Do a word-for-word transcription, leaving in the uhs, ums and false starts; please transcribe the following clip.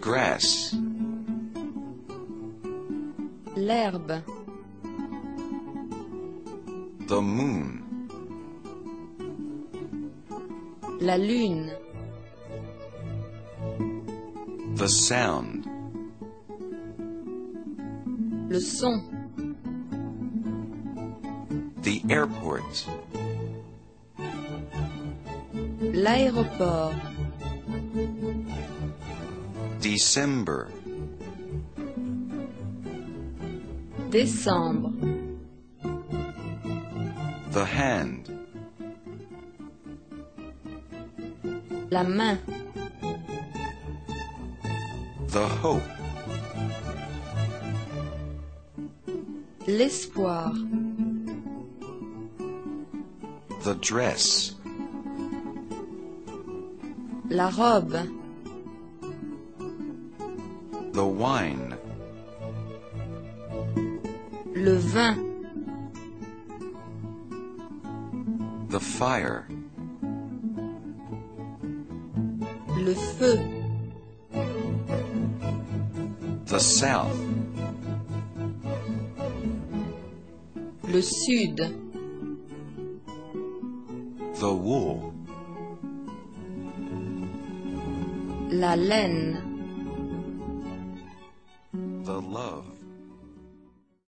grass, l'herbe, the moon, la lune, the sound, le son, the airport, l'aéroport, December, décembre, the hand, la main, the hope, l'espoir, the dress, la robe, the wine, le vin, the fire, le feu, the south, le sud, the wool, la laine, the love,